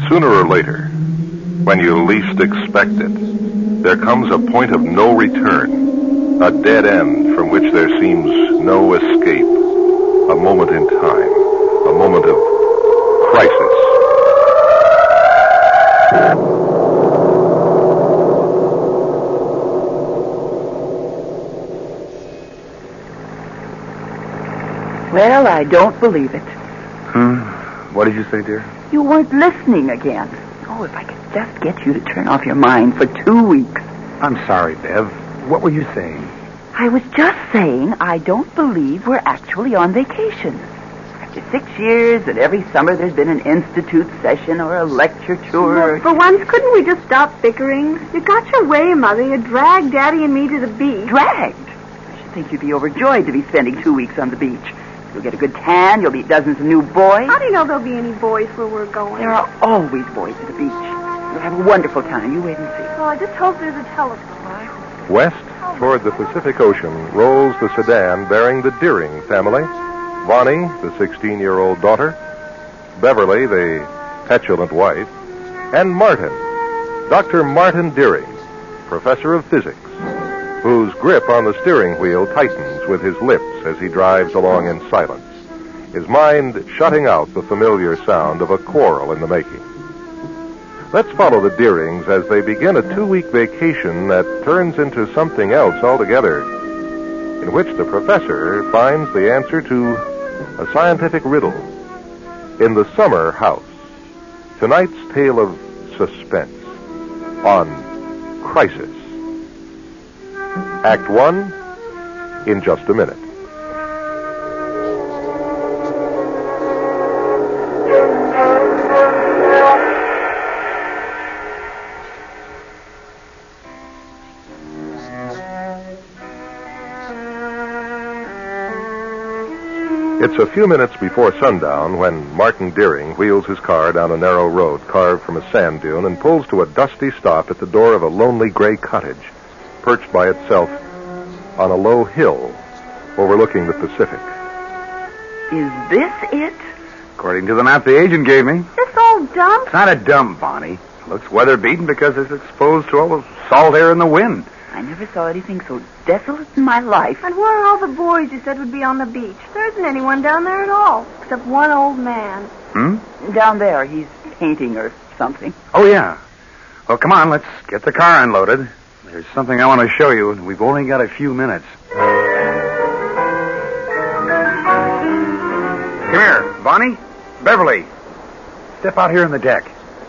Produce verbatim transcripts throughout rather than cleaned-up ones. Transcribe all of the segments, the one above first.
Sooner or later, when you least expect it, there comes a point of no return, a dead end from which there seems no escape, a moment in time, a moment of crisis. Well, I don't believe it. Hmm? What did you say, dear? You weren't listening again. Oh, if I could just get you to turn off your mind for two weeks. I'm sorry, Bev. What were you saying? I was just saying I don't believe we're actually on vacation. After six years and every summer there's been an institute session or a lecture tour. Well, for once, couldn't we just stop bickering? You got your way, Mother. You dragged Daddy and me to the beach. Dragged? I should think you'd be overjoyed to be spending two weeks on the beach. You'll get a good tan. You'll meet dozens of new boys. How do you know there'll be any boys where we're going? There are always boys at the beach. You'll have a wonderful time. You wait and see. Well, I just hope there's a telephone. West, toward the Pacific Ocean, rolls the sedan bearing the Deering family. Vonnie, the sixteen-year-old daughter. Beverly, the petulant wife. And Martin, Doctor Martin Deering, professor of physics, whose grip on the steering wheel tightens with his lips as he drives along in silence, his mind shutting out the familiar sound of a quarrel in the making. Let's follow the Deerings as they begin a two-week vacation that turns into something else altogether, in which the professor finds the answer to a scientific riddle. In the Summer House, tonight's tale of suspense on Crisis. Act one, in just a minute. It's a few minutes before sundown when Martin Deering wheels his car down a narrow road carved from a sand dune and pulls to a dusty stop at the door of a lonely gray cottage, perched by itself on a low hill overlooking the Pacific. Is this it? According to the map the agent gave me. This old dump? It's not a dump, Bonnie. It looks weather-beaten because it's exposed to all the salt air in the wind. I never saw anything so desolate in my life. And where are all the boys you said would be on the beach? There isn't anyone down there at all, except one old man. Hmm? Down there, he's painting or something. Oh, yeah. Well, come on, let's get the car unloaded. There's something I want to show you, and we've only got a few minutes. Come here, Bonnie. Beverly. Step out here on the deck.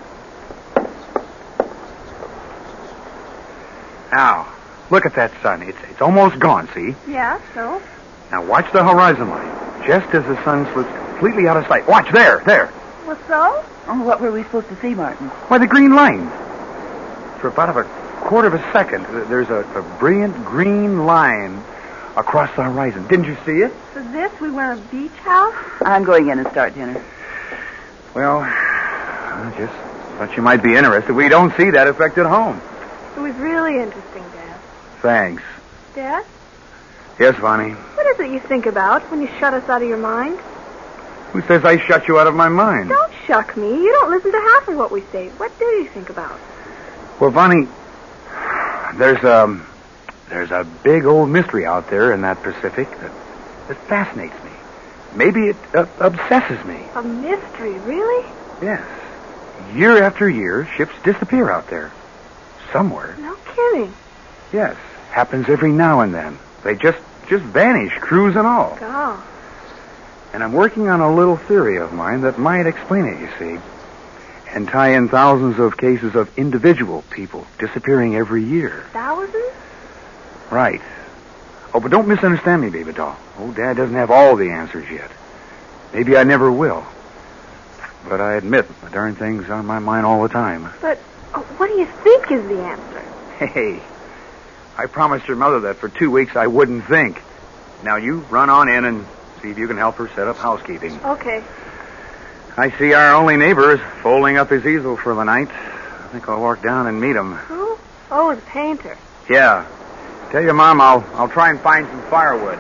Now, look at that sun. It's it's almost gone, see? Yeah, so? Now watch the horizon line. Just as the sun slips completely out of sight. Watch, there, there. What so? Oh, what were we supposed to see, Martin? Why, the green line. For about of a quarter of a second, there's a, a brilliant green line across the horizon. Didn't you see it? For this, we were a beach house? I'm going in and start dinner. Well, I just thought you might be interested. We don't see that effect at home. It was really interesting, Dad. Thanks. Dad? Yes, Vonnie. What is it you think about when you shut us out of your mind? Who says I shut you out of my mind? Don't shuck me. You don't listen to half of what we say. What do you think about? Well, Vonnie, there's a, there's a big old mystery out there in that Pacific that, that fascinates me. Maybe it uh, obsesses me. A mystery, really? Yes. Year after year, ships disappear out there. Somewhere. No kidding. Yes. Happens every now and then. They just, just vanish, crews and all. Oh. And I'm working on a little theory of mine that might explain it, you see. And tie in thousands of cases of individual people disappearing every year. Thousands? Right. Oh, but don't misunderstand me, baby doll. Oh, Dad doesn't have all the answers yet. Maybe I never will. But I admit, the darn thing's on my mind all the time. But oh, what do you think is the answer? Hey, I promised your mother that for two weeks I wouldn't think. Now you run on in and see if you can help her set up housekeeping. Okay. I see our only neighbor is folding up his easel for the night. I think I'll walk down and meet him. Who? Oh, the painter. Yeah. Tell your mom I'll I'll try and find some firewood.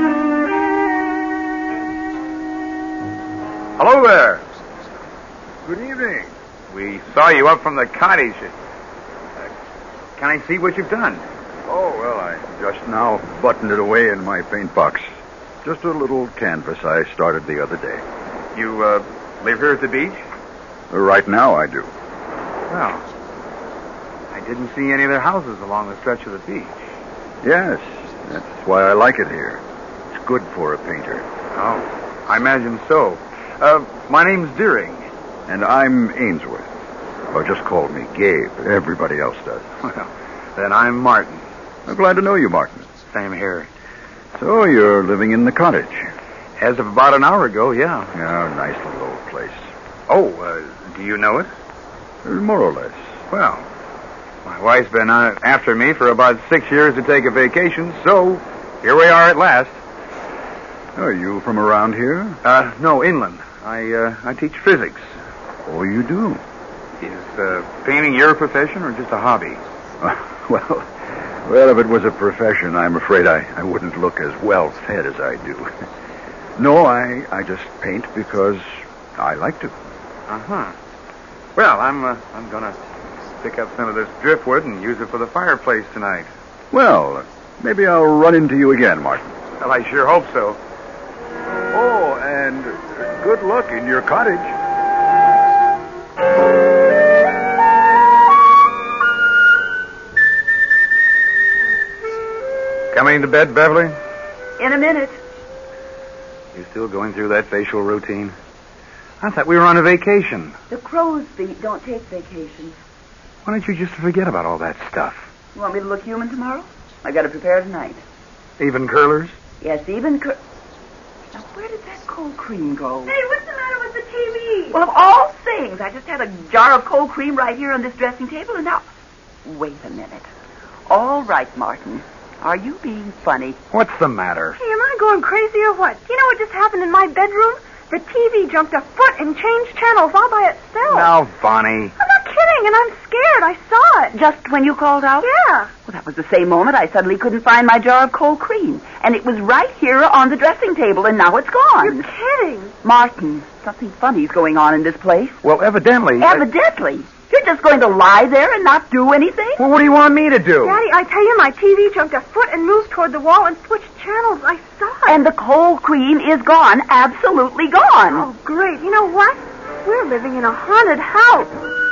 Hello there. good evening. We saw you up from the cottage. Uh, can I see what you've done? Oh, well, I just now buttoned it away in my paint box. Just a little canvas I started the other day. You uh, live here at the beach? Right now I do. Well, I didn't see any other houses along the stretch of the beach. Yes, that's why I like it here. It's good for a painter. Oh, I imagine so. Uh, my name's Deering. And I'm Ainsworth. Or just call me Gabe. Everybody else does. Well, then I'm Martin. I'm glad to know you, Martin. Same here. So you're living in the cottage? As of about an hour ago, yeah. Yeah, nice little old place. Oh, uh, do you know it? More or less. Well, my wife's been uh, after me for about six years to take a vacation, so here we are at last. Are you from around here? Uh, no, inland. I, uh, I teach physics. Oh, you do? Is uh, painting your profession or just a hobby? Uh, well, well, if it was a profession, I'm afraid I, I wouldn't look as well fed as I do. No, I, I just paint because I like to. Uh-huh. Well, I'm uh, I'm gonna pick up some of this driftwood and use it for the fireplace tonight. Well, maybe I'll run into you again, Martin. Well, I sure hope so. Oh, and good luck in your cottage. Coming to bed, Beverly? In a minute. You still going through that facial routine? I thought we were on a vacation. The crow's feet don't take vacations. Why don't you just forget about all that stuff? You want me to look human tomorrow? I got to prepare tonight. Even curlers? Yes, even cur... Now, where did that cold cream go? Hey, what's the matter with the T V? Well, of all things, I just had a jar of cold cream right here on this dressing table, and now... Wait a minute. All right, Martin. Are you being funny? What's the matter? Hey, am I going crazy or what? Do you know what just happened in my bedroom? The T V jumped a foot and changed channels all by itself. Now, Bonnie. I'm not kidding, and I'm scared. I saw it. Just when you called out? Yeah. Well, that was the same moment I suddenly couldn't find my jar of cold cream. And it was right here on the dressing table, and now it's gone. You're kidding. Martin, something funny's going on in this place. Well, evidently... Evidently. You're just going to lie there and not do anything? Well, what do you want me to do? Daddy, I tell you, my T V jumped a foot and moved toward the wall and switched channels. I saw it. And the cold cream is gone. Absolutely gone. Oh, great. You know what? We're living in a haunted house.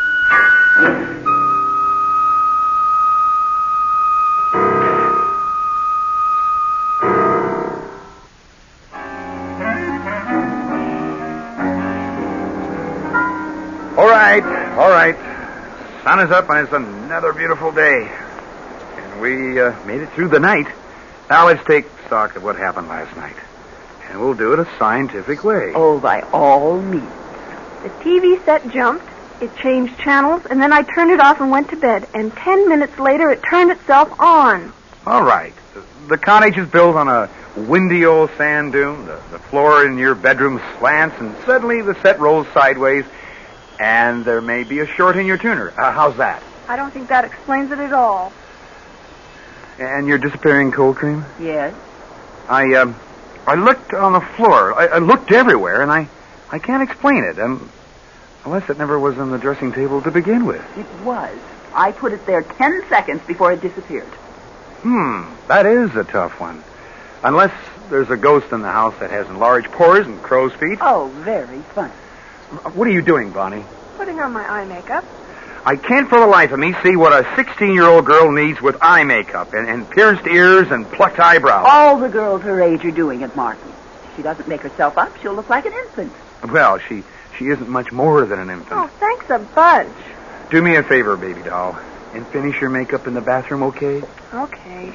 All right, all right. Sun is up and it's another beautiful day. And we uh, made it through the night. Now let's take stock of what happened last night. And we'll do it a scientific way. Oh, by all means. The T V set jumped, it changed channels, and then I turned it off and went to bed. And ten minutes later, it turned itself on. All right. The cottage is built on a windy old sand dune. The, the floor in your bedroom slants, and suddenly the set rolls sideways, and there may be a short in your tuner. Uh, how's that? I don't think that explains it at all. And your disappearing cold cream? Yes. I, um, I looked on the floor. I, I looked everywhere, and I, I can't explain it. Um, unless it never was on the dressing table to begin with. It was. I put it there ten seconds before it disappeared. Hmm, that is a tough one. Unless there's a ghost in the house that has enlarged pores and crow's feet. Oh, very funny. What are you doing, Bonnie? Putting on my eye makeup. I can't for the life of me see what a sixteen-year-old girl needs with eye makeup and, and pierced ears and plucked eyebrows. All the girls her age are doing it, Martin. If she doesn't make herself up, she'll look like an infant. Well, she, she isn't much more than an infant. Oh, thanks a bunch. Do me a favor, baby doll, and finish your makeup in the bathroom, okay? Okay.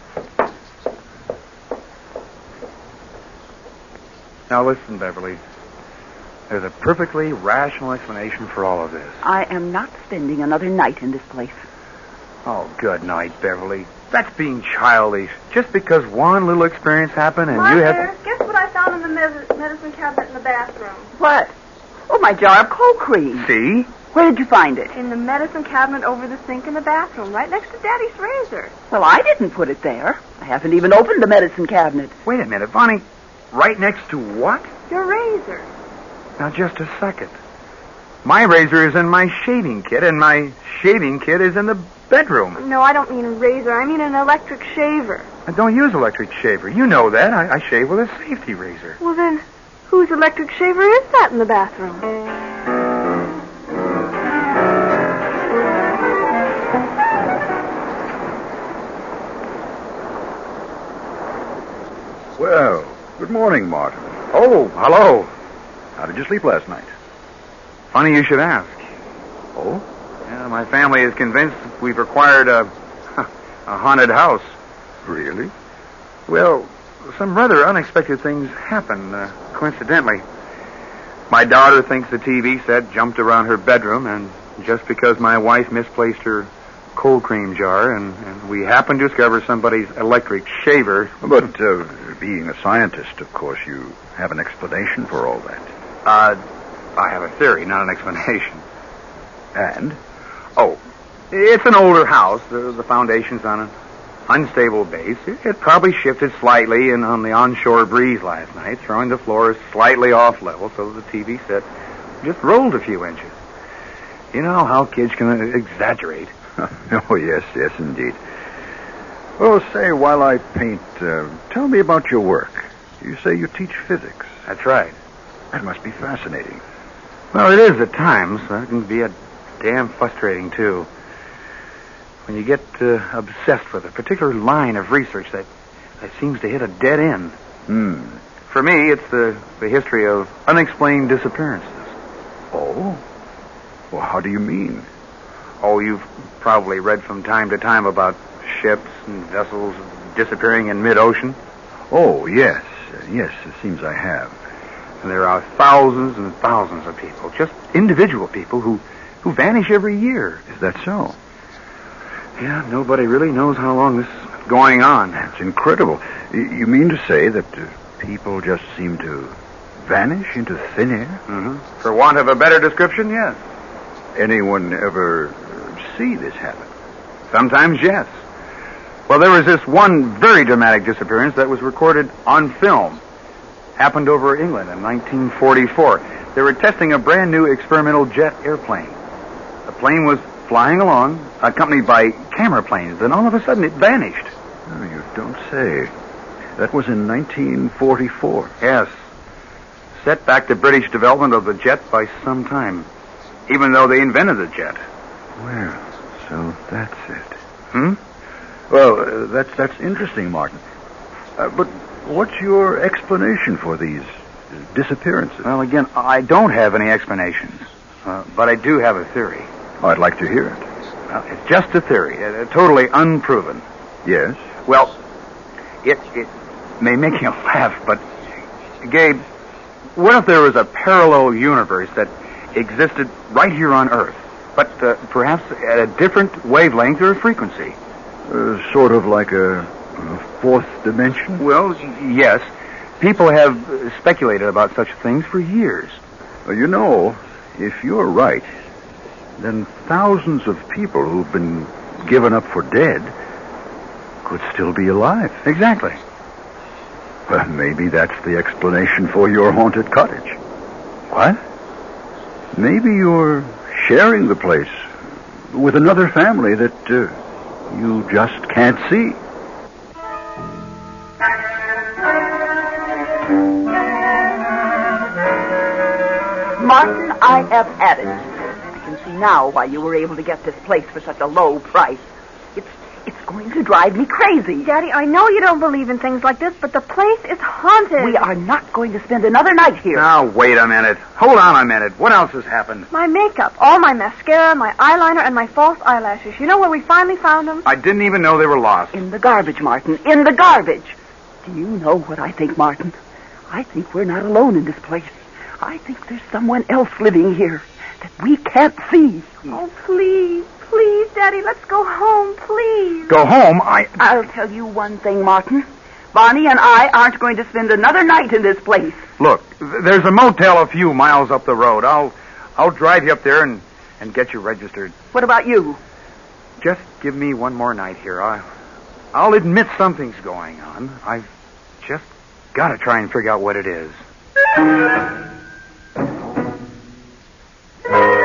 Now listen, Beverly. There's a perfectly rational explanation for all of this. I am not spending another night in this place. Oh, good night, Beverly. That's being childish. Just because one little experience happened and Mother, you have... guess what I found in the med- medicine cabinet in the bathroom? What? Oh, my jar of cold cream. See? Where did you find it? In the medicine cabinet over the sink in the bathroom, right next to Daddy's razor. Well, I didn't put it there. I haven't even opened the medicine cabinet. Wait a minute, Bonnie. Right next to what? Your razor. Now, just a second. My razor is in my shaving kit, and my shaving kit is in the bedroom. No, I don't mean a razor. I mean an electric shaver. I don't use electric shaver. You know that. I, I shave with a safety razor. Well, then, whose electric shaver is that in the bathroom? Well, good morning, Martin. Oh, hello. How did you sleep last night? Funny you should ask. Oh? Yeah, my family is convinced we've acquired a, a haunted house. Really? Well, some rather unexpected things happened, uh, coincidentally. My daughter thinks the T V set jumped around her bedroom, and just because my wife misplaced her cold cream jar, and, and we happened to discover somebody's electric shaver. But uh, being a scientist, of course, you have an explanation for all that. Uh, I have a theory, not an explanation. And? Oh, it's an older house. The, the foundation's on an unstable base. It, it probably shifted slightly in on the onshore breeze last night, throwing the floor slightly off level, so the T V set just rolled a few inches. You know how kids can exaggerate. Oh, yes, yes, indeed. Well, say, while I paint, uh, tell me about your work. You say you teach physics. That's right. That must be fascinating. Well, it is at times. It can be a damn frustrating, too. When you get uh, obsessed with a particular line of research that, that seems to hit a dead end. Hmm. For me, it's the, the history of unexplained disappearances. Oh? Well, how do you mean? Oh, you've probably read from time to time about ships and vessels disappearing in mid-ocean. Oh, yes. Yes, it seems I have. And there are thousands and thousands of people, just individual people, who, who vanish every year. Is that so? Yeah, nobody really knows how long this is going on. That's incredible. You mean to say that uh, people just seem to vanish into thin air? Mm-hmm. For want of a better description, yes. Anyone ever see this happen? Sometimes, yes. Well, there was this one very dramatic disappearance that was recorded on film. Happened over England in nineteen forty-four. They were testing a brand new experimental jet airplane. The plane was flying along, accompanied by camera planes. Then all of a sudden it vanished. Oh, you don't say. That was in nineteen forty-four. Yes. Set back the British development of the jet by some time, even though they invented the jet. Well, so that's it. Hmm? Well, uh, that's that's interesting, Martin. Uh, but what's your explanation for these disappearances? Well, again, I don't have any explanations, uh, but I do have a theory. I'd like to hear it. Well, it's just a theory, uh, totally unproven. Yes? Well, it it may make you laugh, but, Gabe, what if there was a parallel universe that existed right here on Earth, but uh, perhaps at a different wavelength or frequency? Uh, sort of like a, a fourth dimension? Well, yes. People have uh, speculated about such things for years. Well, you know, if you're right, then thousands of people who've been given up for dead could still be alive. Exactly. Well, maybe that's the explanation for your haunted cottage. What? Maybe you're sharing the place with another family that uh, you just can't see. Martin, I have had it. I can see now why you were able to get this place for such a low price. It's it's going to drive me crazy. Daddy, I know you don't believe in things like this, but the place is haunted. We are not going to spend another night here. Now, wait a minute. Hold on a minute. What else has happened? My makeup, all my mascara, my eyeliner, and my false eyelashes. You know where we finally found them? I didn't even know they were lost. In the garbage, Martin. In the garbage. Do you know what I think, Martin? I think we're not alone in this place. I think there's someone else living here that we can't see. Oh, please, please, Daddy, let's go home, please. Go home? I... I'll tell you one thing, Martin. Bonnie and I aren't going to spend another night in this place. Look, th- there's a motel a few miles up the road. I'll I'll drive you up there and, and get you registered. What about you? Just give me one more night here. I, I'll admit something's going on. I've just got to try and figure out what it is.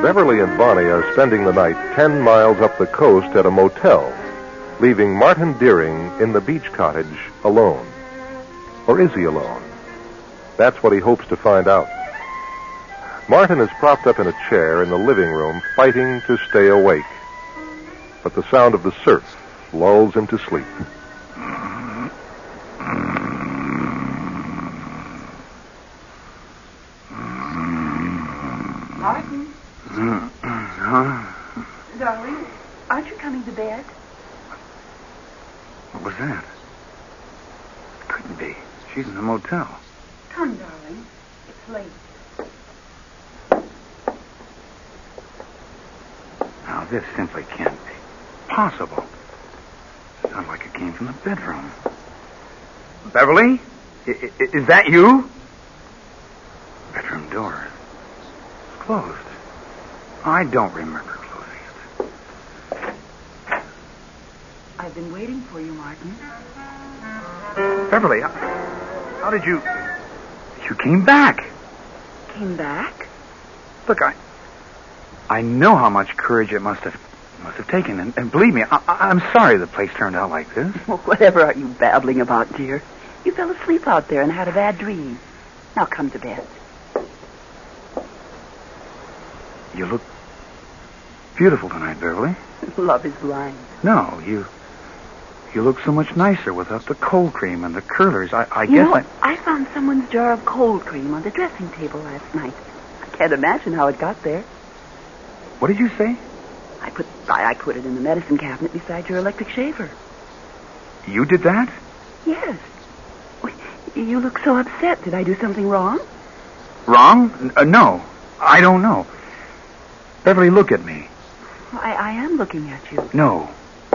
Beverly and Bonnie are spending the night ten miles up the coast at a motel, leaving Martin Deering in the beach cottage alone. Or is he alone? That's what he hopes to find out. Martin is propped up in a chair in the living room, fighting to stay awake. But the sound of the surf lulls him to sleep. Martin? Huh? Darling, aren't you coming to bed? What was that? Couldn't be. She's in the motel. Come, darling. It's late. Now, this simply can't be possible. Sounds like it came from the bedroom. Beverly? I- I- is that you? Bedroom door. It's closed. I don't remember closing it. I've been waiting for you, Martin. Beverly, how, how did you... You came back. Came back? Look, I... I know how much courage it must have must have taken, and, and believe me, I, I'm sorry the place turned out like this. Well, whatever are you babbling about, dear? You fell asleep out there and had a bad dream. Now come to bed. You look beautiful tonight, Beverly. Love is blind. No, you you look so much nicer without the cold cream and the curlers. I, I You guess know, I... I found someone's jar of cold cream on the dressing table last night. I can't imagine how it got there. What did you say? I put I, I put it in the medicine cabinet beside your electric shaver. You did that? Yes. Well, you look so upset. Did I do something wrong? Wrong? N- uh, no. I don't know. Beverly, look at me. I, I am looking at you. No.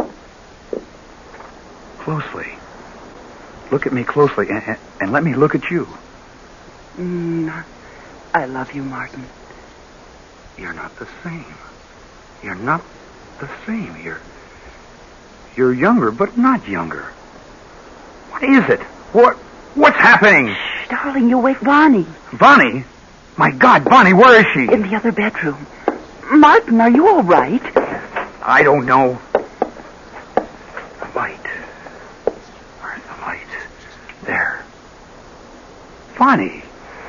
Closely. Look at me closely and, and, and let me look at you. Mm, I love you, Martin. You're not the same. You're not the same. You're you're younger, but not younger. What is it? What what's happening? Shh, darling, you'll wake Bonnie. Bonnie? My God, Bonnie, where is she? In the other bedroom. Martin, are you all right? I don't know. The light. Where's the light? There. Bonnie.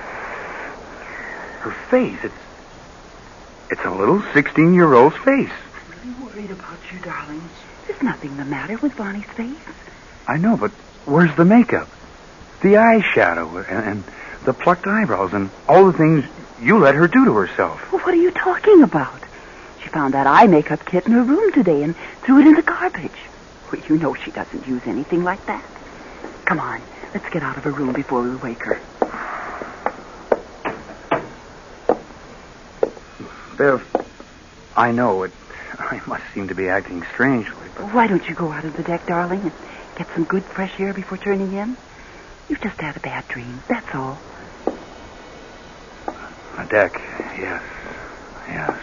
Her face, it's It's a little sixteen-year-old's face. I'm really worried about you, darling. There's nothing the matter with Bonnie's face. I know, but where's the makeup? The eyeshadow and, and the plucked eyebrows and all the things you let her do to herself. Well, what are you talking about? She found that eye makeup kit in her room today and threw it in the garbage. Well, you know she doesn't use anything like that. Come on, let's get out of her room before we wake her. Bev, I know it. I must seem to be acting strangely, but... Why don't you go out on the deck, darling, and get some good fresh air before turning in? You've just had a bad dream, that's all. A deck, yes. Yes.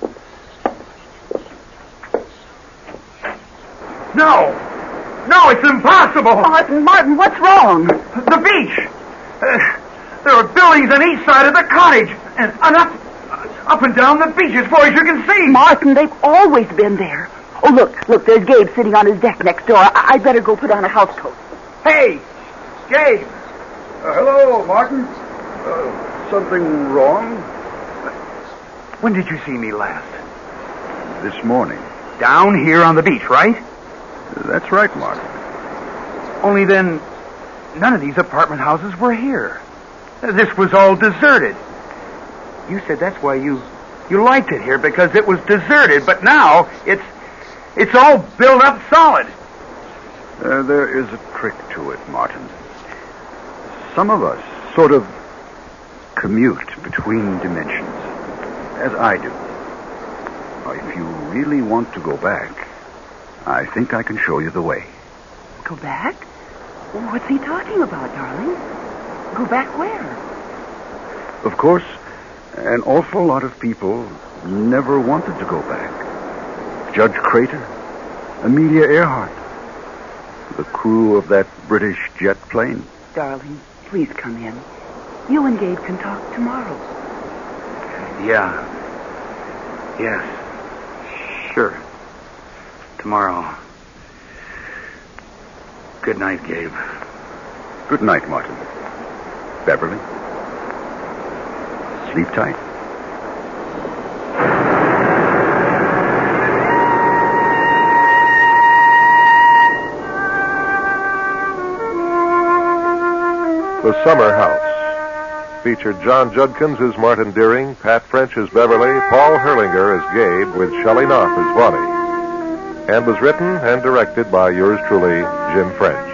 No! No, it's impossible! Martin, Martin, what's wrong? The beach! Uh, there are buildings on each side of the cottage, and, and up, up and down the beach as far as you can see. Martin, they've always been there. Oh, look, look, there's Gabe sitting on his deck next door. I- I'd better go put on a housecoat. Hey! Gabe! Uh, hello, Martin. Uh, something wrong? When did you see me last? This morning. Down here on the beach, right? That's right, Martin. Only then, none of these apartment houses were here. This was all deserted. You said that's why you you liked it here, because it was deserted, but now it's it's all built up solid. Uh, there is a trick to it, Martin. Some of us sort of commute between dimensions, as I do. Now, if you really want to go back, I think I can show you the way. Go back? What's he talking about, darling? Go back where? Of course, an awful lot of people never wanted to go back. Judge Crater, Amelia Earhart, the crew of that British jet plane. Darling, please come in. You and Gabe can talk tomorrow. Yeah. Yes. Sure. Tomorrow. Good night, Gabe. Good night, Martin. Beverly. Sleep tight. The Summer House featured John Judkins as Martin Deering, Pat French as Beverly, Paul Herlinger as Gabe, with Shelley Knopp as Bonnie, and was written and directed by yours truly, Jim French.